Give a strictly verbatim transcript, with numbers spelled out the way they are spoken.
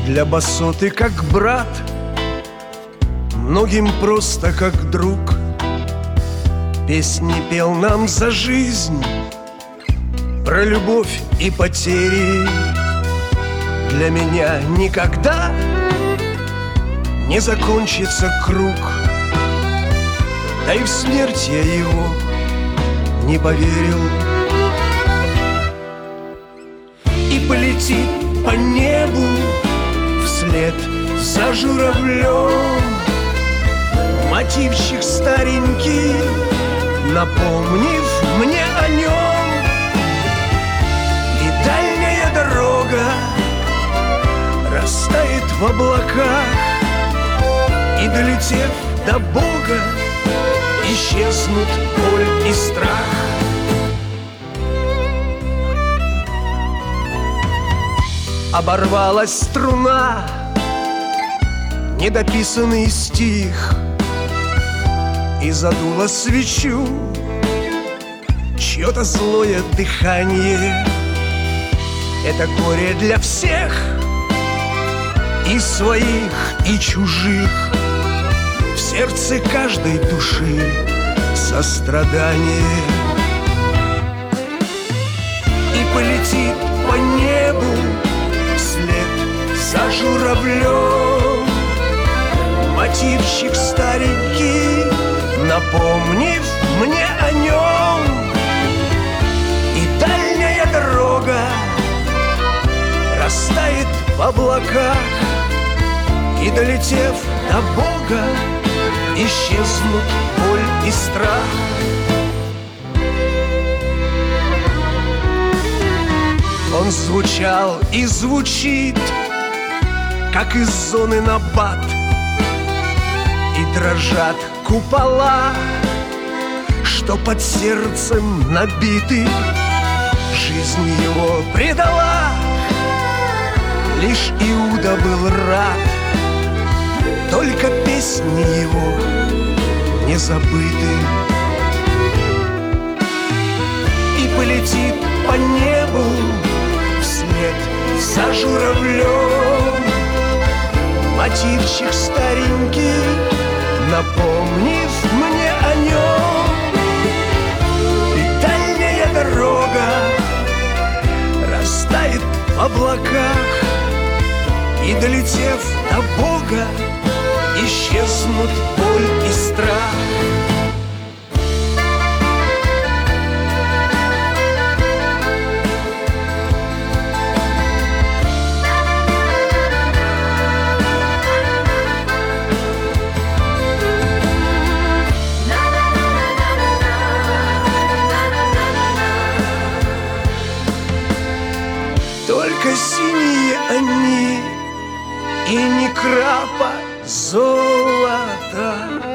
Для басоты как брат, многим просто как друг. Песни пел нам за жизнь, про любовь и потери. Для меня никогда не закончится круг, да и в смерть я его не поверил. И полетит по небу вслед за журавлем мотивчик старенький, напомнив мне о нем. И дальняя дорога растает в облаках, и, долетев до Бога, исчезнут боль и страх. Оборвалась струна, недописанный стих, и задуло свечу чье-то злое дыхание. Это горе для всех, и своих, и чужих. В сердце каждой души сострадание. И полетит по небу вслед за журавлем мотивчик старенький, напомнив мне о нем. И дальняя дорога растает в облаках, и, долетев до Бога, исчезнут боль и страх. Он звучал и звучит, как из зоны набат, и дрожат купола, что под сердцем набиты. Жизнь его предала, лишь Иуда был рад, только песни его не забыты. И полетит по небу вслед за журавлем мотивчик старенький, напомнив мне о нем. И дальняя дорога растает в облаках, и, долетев до Бога, исчезнут боль и страх. Только синие они, и ни крапа золота.